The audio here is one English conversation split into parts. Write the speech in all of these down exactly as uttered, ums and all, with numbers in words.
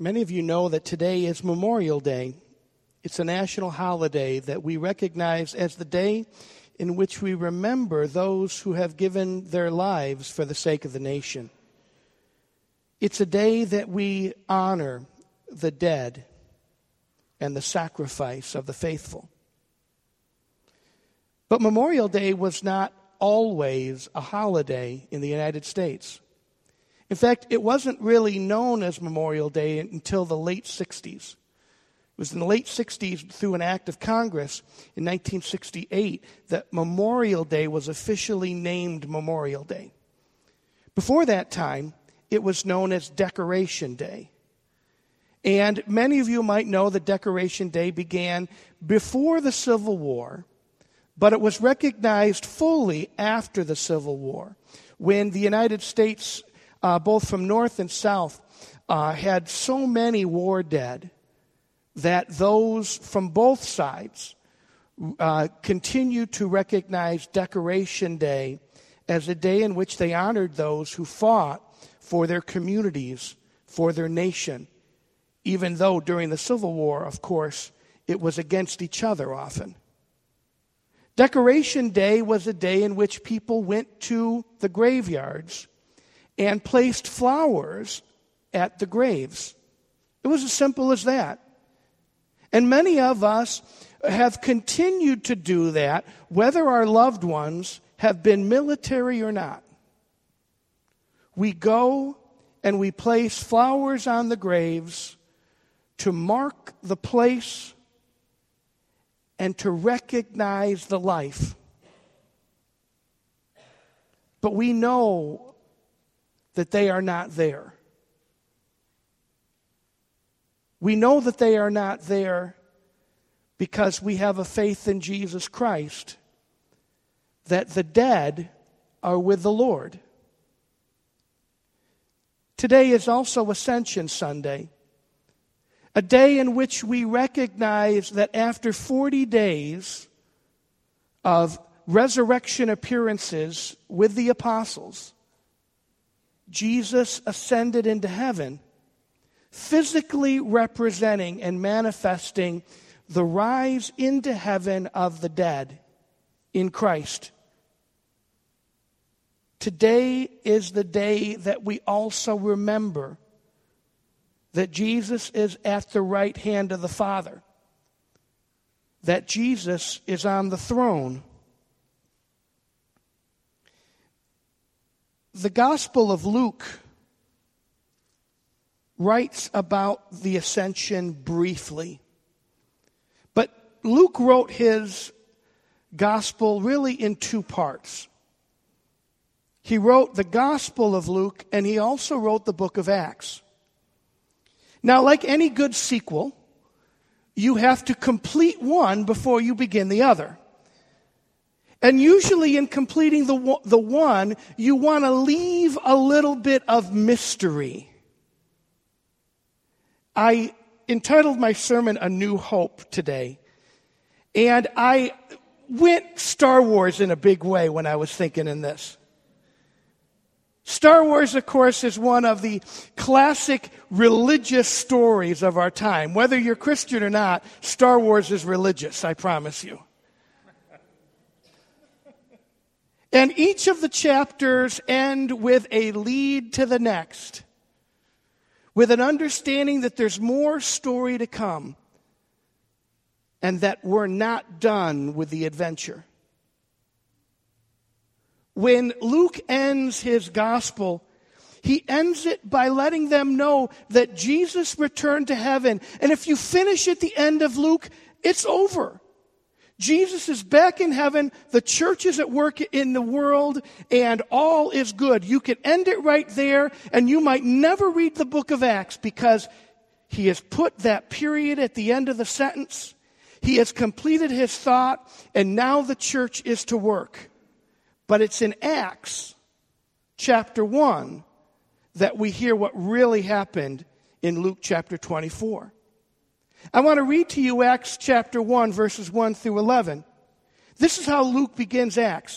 Many of you know that today is Memorial Day. It's a national holiday that we recognize as the day in which we remember those who have given their lives for the sake of the nation. It's a day that we honor the dead and the sacrifice of the faithful. But Memorial Day was not always a holiday in the United States. In fact, it wasn't really known as Memorial Day until the late sixties. It was in the late sixties, through an act of Congress in nineteen sixty-eight, that Memorial Day was officially named Memorial Day. Before that time, it was known as Decoration Day. And many of you might know that Decoration Day began before the Civil War, but it was recognized fully after the Civil War, when the United States, uh, both from North and South, uh, had so many war dead that those from both sides uh, continued to recognize Decoration Day as a day in which they honored those who fought for their communities, for their nation, even though during the Civil War, of course, it was against each other often. Decoration Day was a day in which people went to the graveyards and placed flowers at the graves. It was as simple as that. And many of us have continued to do that, whether our loved ones have been military or not. We go and we place flowers on the graves to mark the place and to recognize the life. But we know that they are not there. We know that they are not there because we have a faith in Jesus Christ, that the dead are with the Lord. Today is also Ascension Sunday, a day in which we recognize that after forty days of resurrection appearances with the apostles, Jesus ascended into heaven, physically representing and manifesting the rise into heaven of the dead in Christ. Today is the day that we also remember that Jesus is at the right hand of the Father, that Jesus is on the throne. The Gospel of Luke writes about the ascension briefly, but Luke wrote his Gospel really in two parts. He wrote the Gospel of Luke, and he also wrote the book of Acts. Now, like any good sequel, you have to complete one before you begin the other. And usually in completing the, the one, you want to leave a little bit of mystery. I entitled my sermon A New Hope today, and I went Star Wars in a big way when I was thinking in this. Star Wars, of course, is one of the classic religious stories of our time. Whether you're Christian or not, Star Wars is religious, I promise you. And each of the chapters end with a lead to the next, with an understanding that there's more story to come, and that we're not done with the adventure. When Luke ends his gospel, he ends it by letting them know that Jesus returned to heaven. And if you finish at the end of Luke, it's over. Jesus is back in heaven, the church is at work in the world, and all is good. You can end it right there, and you might never read the book of Acts because he has put that period at the end of the sentence. He has completed his thought, and now the church is to work. But it's in Acts chapter one that we hear what really happened in Luke chapter twenty-four. I want to read to you Acts chapter one, verses one through eleven. This is how Luke begins Acts.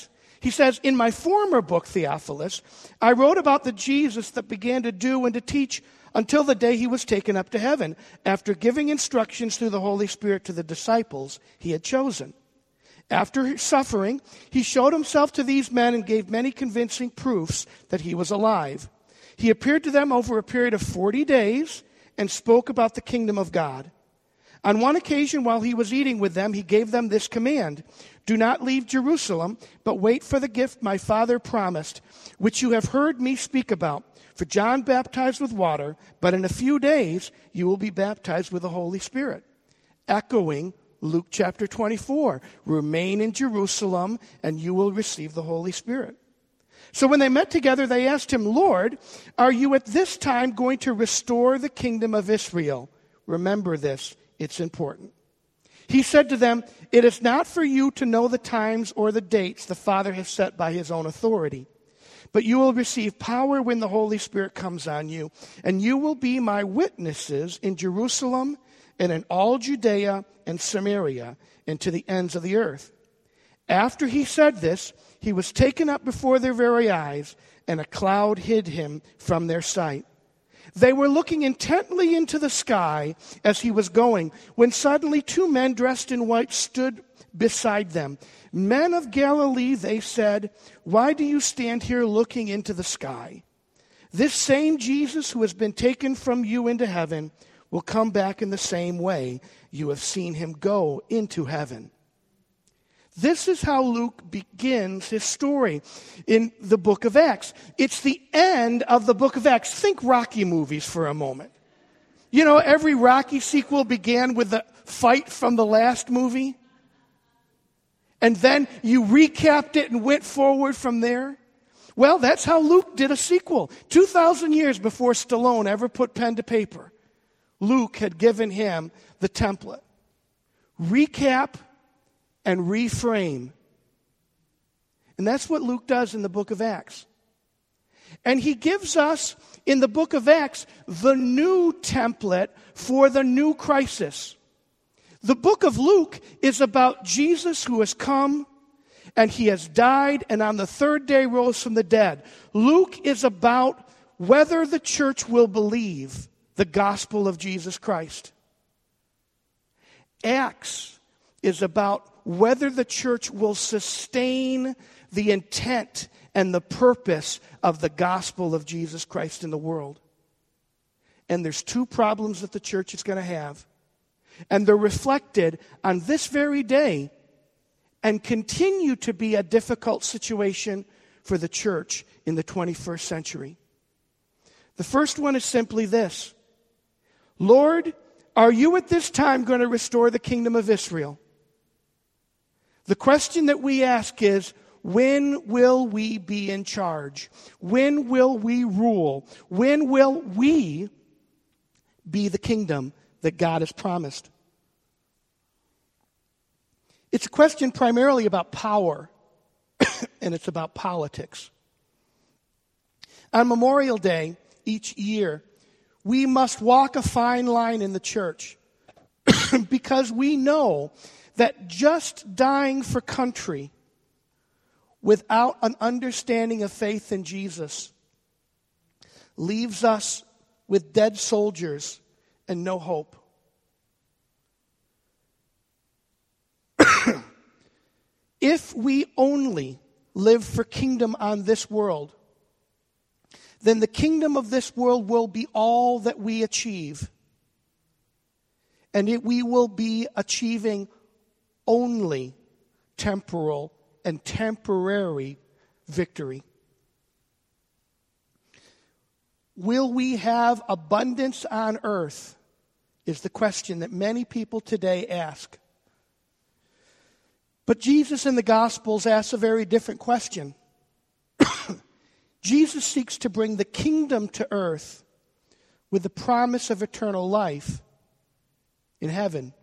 He says, in my former book, Theophilus, I wrote about the Jesus that began to do and to teach until the day he was taken up to heaven, after giving instructions through the Holy Spirit to the disciples he had chosen. After suffering, he showed himself to these men and gave many convincing proofs that he was alive. He appeared to them over a period of forty days and spoke about the kingdom of God. On one occasion, while he was eating with them, he gave them this command: do not leave Jerusalem, but wait for the gift my Father promised, which you have heard me speak about. For John baptized with water, but in a few days you will be baptized with the Holy Spirit. Echoing Luke chapter twenty-four, remain in Jerusalem and you will receive the Holy Spirit. So when they met together, they asked him, Lord, are you at this time going to restore the kingdom of Israel? Remember this, it's important. He said to them, it is not for you to know the times or the dates the Father has set by his own authority, but you will receive power when the Holy Spirit comes on you, and you will be my witnesses in Jerusalem and in all Judea and Samaria and to the ends of the earth. After he said this, he was taken up before their very eyes, and a cloud hid him from their sight. They were looking intently into the sky as he was going, when suddenly two men dressed in white stood beside them. Men of Galilee, they said, why do you stand here looking into the sky? This same Jesus who has been taken from you into heaven will come back in the same way you have seen him go into heaven. This is how Luke begins his story in the book of Acts. It's the end of the book of Acts. Think Rocky movies for a moment. You know, every Rocky sequel began with the fight from the last movie. And then you recapped it and went forward from there. Well, that's how Luke did a sequel. two thousand years before Stallone ever put pen to paper, Luke had given him the template. Recap and reframe. And that's what Luke does in the book of Acts. And he gives us, in the book of Acts, the new template for the new crisis. The book of Luke is about Jesus who has come and he has died and on the third day rose from the dead. Luke is about whether the church will believe the gospel of Jesus Christ. Acts is about whether the church will sustain the intent and the purpose of the gospel of Jesus Christ in the world. And there's two problems that the church is going to have. And they're reflected on this very day and continue to be a difficult situation for the church in the twenty-first century. The first one is simply this: Lord, are you at this time going to restore the kingdom of Israel? The question that we ask is, when will we be in charge? When will we rule? When will we be the kingdom that God has promised? It's a question primarily about power, and it's about politics. On Memorial Day each year, we must walk a fine line in the church because we know that just dying for country without an understanding of faith in Jesus leaves us with dead soldiers and no hope. If we only live for kingdom on this world, then the kingdom of this world will be all that we achieve. And it, we will be achieving only temporal and temporary victory. Will we have abundance on earth is the question that many people today ask. But Jesus in the Gospels asks a very different question. Jesus seeks to bring the kingdom to earth with the promise of eternal life in heaven.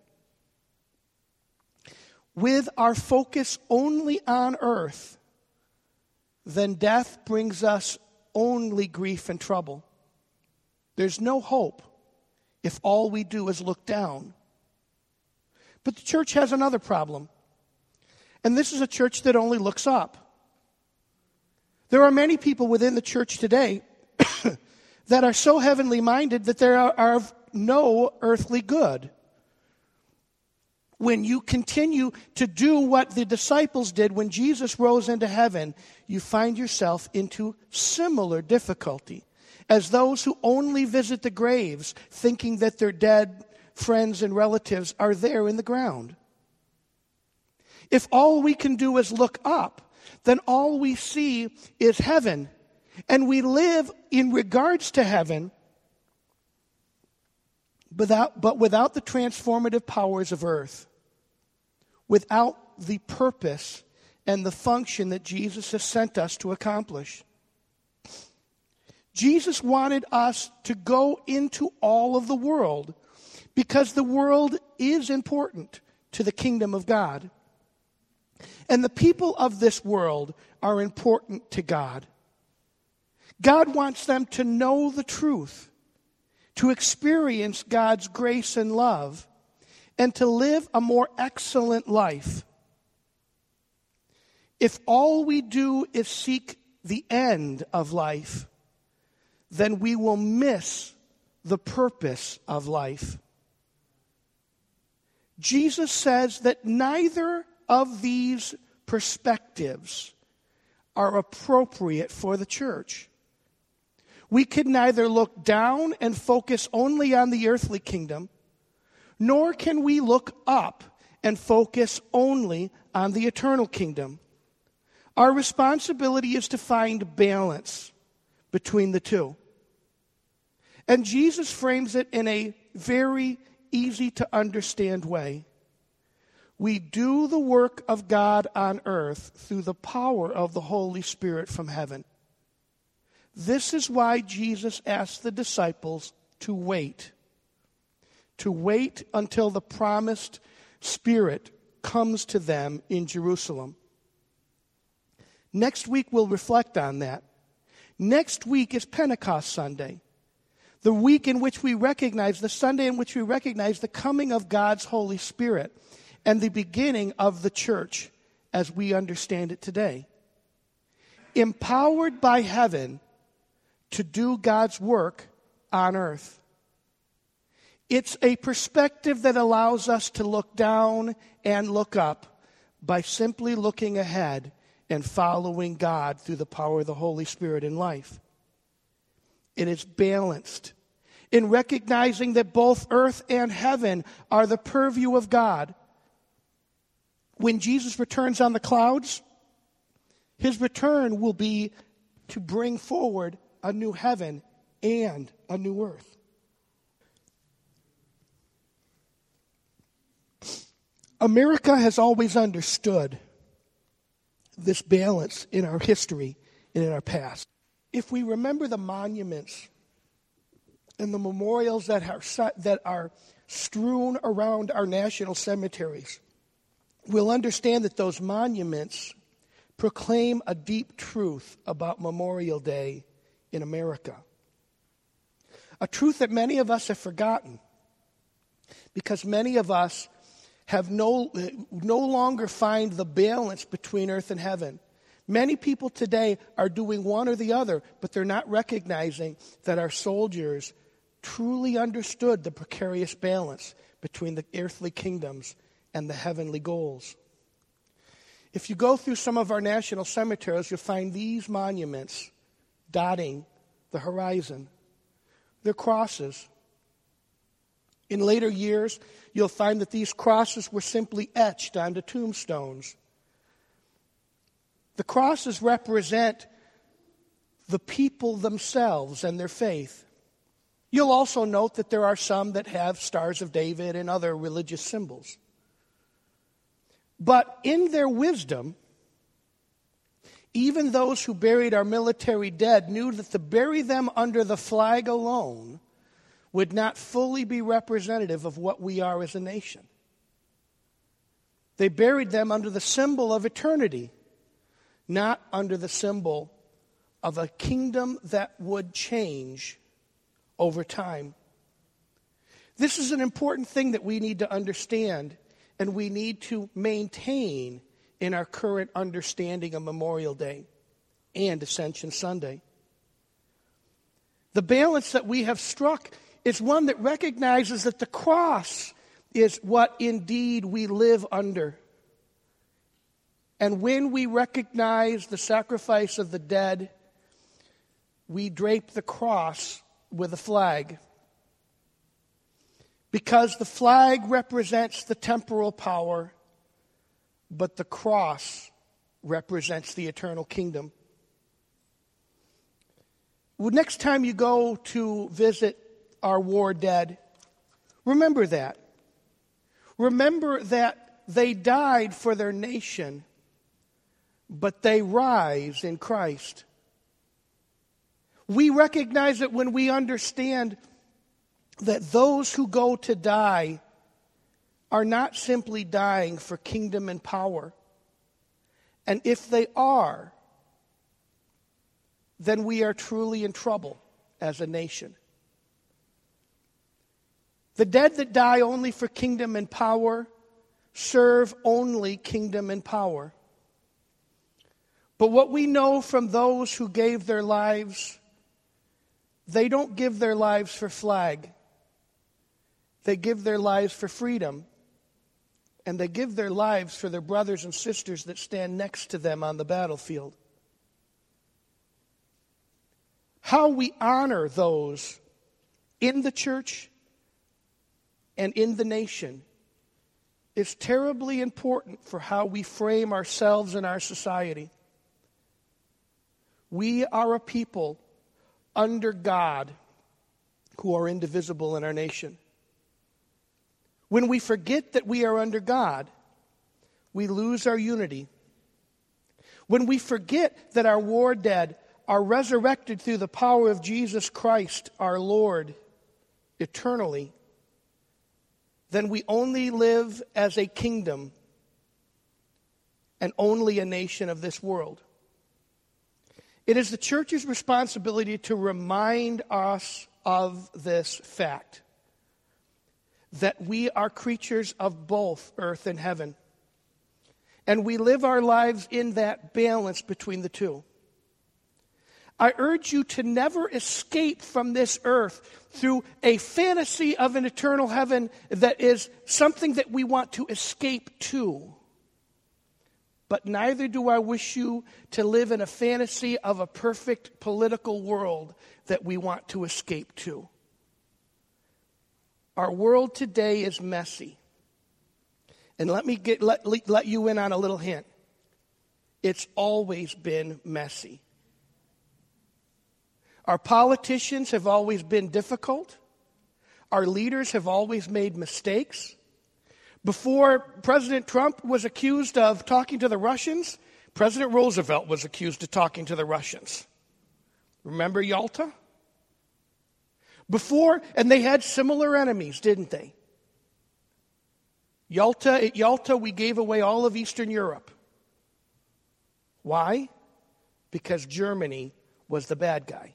With our focus only on earth, then death brings us only grief and trouble. There's no hope if all we do is look down. But the church has another problem. And this is a church that only looks up. There are many people within the church today that are so heavenly minded that there are, are of no earthly good. When you continue to do what the disciples did when Jesus rose into heaven, you find yourself into similar difficulty as those who only visit the graves thinking that their dead friends and relatives are there in the ground. If all we can do is look up, then all we see is heaven, and we live in regards to heaven, without, but without the transformative powers of earth, without the purpose and the function that Jesus has sent us to accomplish. Jesus wanted us to go into all of the world because the world is important to the kingdom of God. And the people of this world are important to God. God wants them to know the truth, to experience God's grace and love, and to live a more excellent life. If all we do is seek the end of life, then we will miss the purpose of life. Jesus says that neither of these perspectives are appropriate for the church. We can neither look down and focus only on the earthly kingdom, nor can we look up and focus only on the eternal kingdom. Our responsibility is to find balance between the two. And Jesus frames it in a very easy to understand way. We do the work of God on earth through the power of the Holy Spirit from heaven. This is why Jesus asked the disciples to wait. To wait until the promised Spirit comes to them in Jerusalem. Next week we'll reflect on that. Next week is Pentecost Sunday. The week in which we recognize, the Sunday in which we recognize the coming of God's Holy Spirit and the beginning of the church as we understand it today. Empowered by heaven to do God's work on earth. It's a perspective that allows us to look down and look up by simply looking ahead and following God through the power of the Holy Spirit in life. It is balanced in recognizing that both earth and heaven are the purview of God. When Jesus returns on the clouds, his return will be to bring forward a new heaven and a new earth. America has always understood this balance in our history and in our past. If we remember the monuments and the memorials that are, that are strewn around our national cemeteries, we'll understand that those monuments proclaim a deep truth about Memorial Day in America. A truth that many of us have forgotten because many of us have no, no longer find the balance between earth and heaven. Many people today are doing one or the other, but they're not recognizing that our soldiers truly understood the precarious balance between the earthly kingdoms and the heavenly goals. If you go through some of our national cemeteries, you'll find these monuments dotting the horizon. They're crosses. In later years, you'll find that these crosses were simply etched onto tombstones. The crosses represent the people themselves and their faith. You'll also note that there are some that have Stars of David and other religious symbols. But in their wisdom, even those who buried our military dead knew that to bury them under the flag alone would not fully be representative of what we are as a nation. They buried them under the symbol of eternity, not under the symbol of a kingdom that would change over time. This is an important thing that we need to understand and we need to maintain in our current understanding of Memorial Day. and Ascension Sunday. The balance that we have struck is one that recognizes that the cross is what indeed we live under. And when we recognize the sacrifice of the dead, we drape the cross with a flag. Because the flag represents the temporal power, but the cross represents the eternal kingdom. Well, next time you go to visit our war dead, remember that. Remember that they died for their nation, but they rise in Christ. We recognize it when we understand that those who go to die are not simply dying for kingdom and power. And if they are, then we are truly in trouble as a nation. The dead that die only for kingdom and power serve only kingdom and power. But what we know from those who gave their lives, they don't give their lives for flag. They give their lives for freedom. And they give their lives for their brothers and sisters that stand next to them on the battlefield. How we honor those in the church and in the nation is terribly important for how we frame ourselves and our society. We are a people under God who are indivisible in our nation. When we forget that we are under God, we lose our unity. When we forget that our war dead are resurrected through the power of Jesus Christ, our Lord, eternally, then we only live as a kingdom and only a nation of this world. It is the church's responsibility to remind us of this fact, that we are creatures of both earth and heaven. And we live our lives in that balance between the two. I urge you to never escape from this earth through a fantasy of an eternal heaven that is something that we want to escape to. But neither do I wish you to live in a fantasy of a perfect political world that we want to escape to. Our world today is messy. And let me get let, let you in on a little hint. It's always been messy. Our politicians have always been difficult. Our leaders have always made mistakes. Before President Trump was accused of talking to the Russians, President Roosevelt was accused of talking to the Russians. Remember Yalta? Before, and they had similar enemies, didn't they? Yalta, at Yalta, we gave away all of Eastern Europe. Why? Because Germany was the bad guy.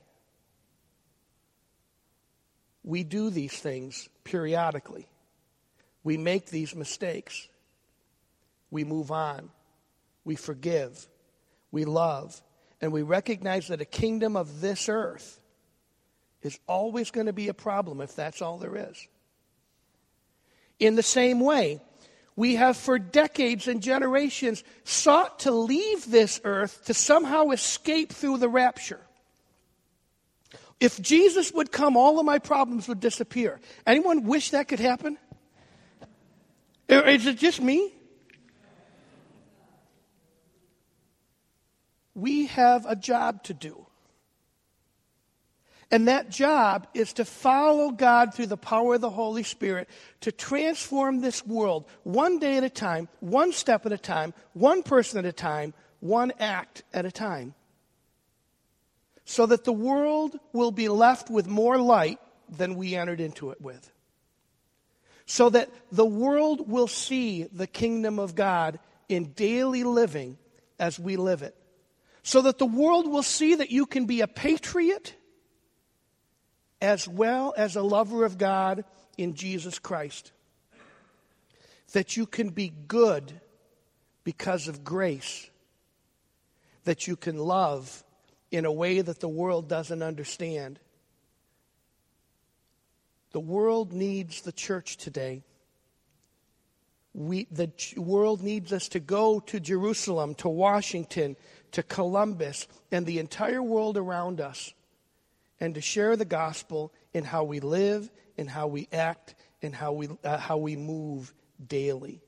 We do these things periodically. We make these mistakes. We move on. We forgive. We love. And we recognize that a kingdom of this earth is always going to be a problem if that's all there is. In the same way, we have for decades and generations sought to leave this earth to somehow escape through the rapture. If Jesus would come, all of my problems would disappear. Anyone wish that could happen? Is it just me? We have a job to do. And that job is to follow God through the power of the Holy Spirit to transform this world one day at a time, one step at a time, one person at a time, one act at a time. So that the world will be left with more light than we entered into it with. So that the world will see the kingdom of God in daily living as we live it. So that the world will see that you can be a patriot as well as a lover of God in Jesus Christ. That you can be good because of grace. That you can love in a way that the world doesn't understand. The world needs the church today. We, the ch- world needs us to go to Jerusalem, to Washington, to Columbus, and the entire world around us, and to share the gospel in how we live, in how we act, in how we, uh, how we move daily.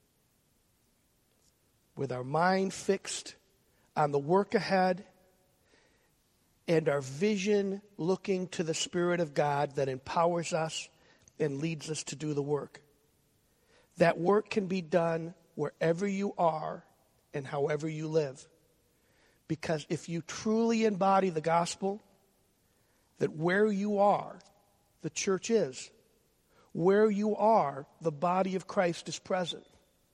With our mind fixed on the work ahead and our vision looking to the Spirit of God that empowers us and leads us to do the work. That work can be done wherever you are and however you live. Because if you truly embody the gospel, that where you are, the church is. Where you are, the body of Christ is present.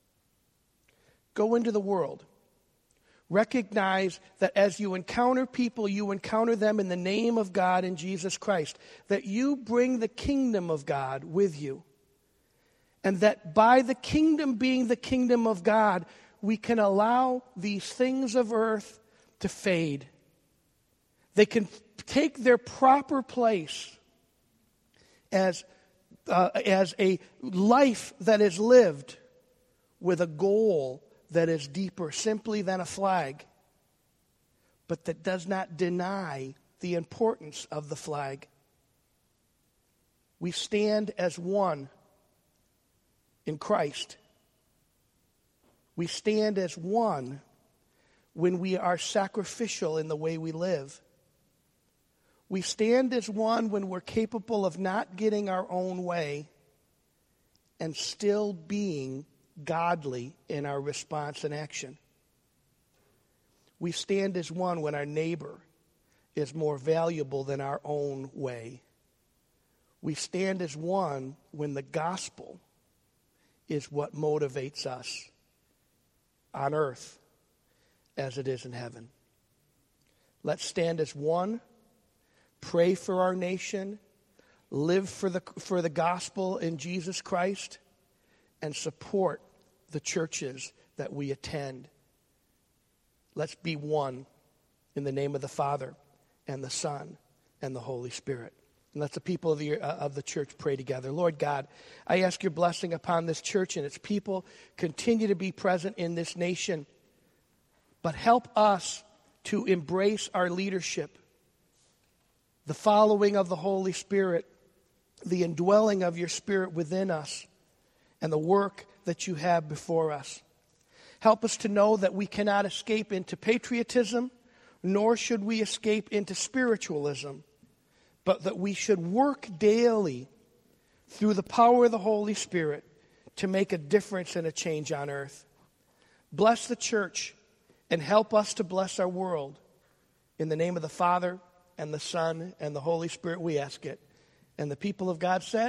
Go into the world. Recognize that as you encounter people, you encounter them in the name of God and Jesus Christ. That you bring the kingdom of God with you. And that by the kingdom being the kingdom of God, we can allow these things of earth to fade. They can take their proper place as, uh, as a life that is lived with a goal that is deeper simply than a flag, but that does not deny the importance of the flag. We stand as one in Christ. We stand as one when we are sacrificial in the way we live. We stand as one when we're capable of not getting our own way and still being godly in our response and action. We stand as one when our neighbor is more valuable than our own way. We stand as one when the gospel is what motivates us on earth as it is in heaven. Let's stand as one, pray for our nation, live for the, for the gospel in Jesus Christ, and support the churches that we attend. Let's be one in the name of the Father and the Son and the Holy Spirit. And let the people of the, uh, of the church pray together. Lord God, I ask your blessing upon this church and its people. Continue to be present in this nation. But help us to embrace our leadership, the following of the Holy Spirit, the indwelling of your Spirit within us, and the work that you have before us. Help us to know that we cannot escape into patriotism, nor should we escape into spiritualism, but that we should work daily through the power of the Holy Spirit to make a difference and a change on earth. Bless the church and help us to bless our world. In the name of the Father and the Son and the Holy Spirit we ask it. And the people of God said,